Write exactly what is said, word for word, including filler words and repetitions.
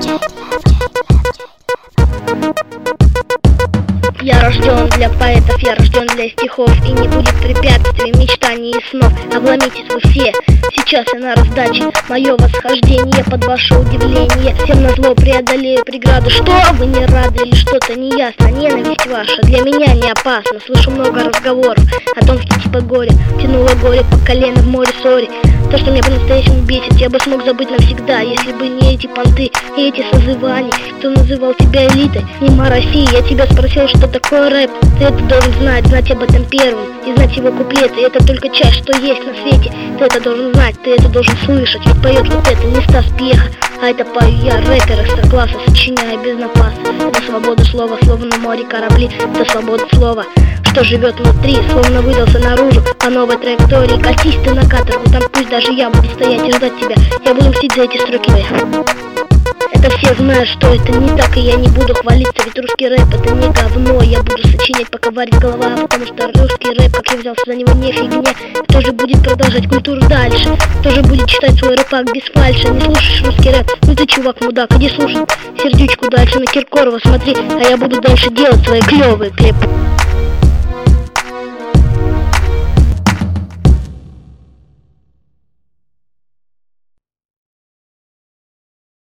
Я рожден для поэтов, я рожден для стихов. И не будет препятствий, мечтаний и снов. Обломитесь вы все, сейчас я на раздаче. Мое восхождение под ваше удивление. Всем назло преодолею преграду. Что, вы не рады или что-то неясно? Ненависть ваша для меня не опасна. Слышу много разговоров о том, что типа горе тянуло горе по колено в море ссори. То, что меня по-настоящему бесит, я бы смог забыть навсегда, если бы не эти понты и эти созывания. Кто называл тебя элитой? Мимо России, я тебя спросил, что такое рэп. Ты это должен знать, знать об этом первым и знать его куплеты. Это только часть, что есть на свете. Ты это должен знать, ты это должен слышать. Ведь поет вот это не Стас Пьеха, а это пою я, рэпер экстра-класса, сочиняя без напаса. Это свобода слова, словно на море корабли. Это свобода слова, что живет внутри, словно выдался наружу по новой траектории. Катись ты на каторгу, там пусть даже я буду стоять и ждать тебя. Я буду мстить за эти строки. Это все знают, что это не так, и я не буду хвалиться, ведь русский рэп это не говно. Я буду сочинять, пока варит голова, потому что русский рэп, как я взялся за него, не фигня. Кто же будет продолжать культуру дальше? Кто же будет читать свой рэпак без фальша? Не слушаешь русский рэп? Ну ты чувак мудак, иди слушай сердючку дальше на Киркорова смотри. А я буду дальше делать свои клевые клипы.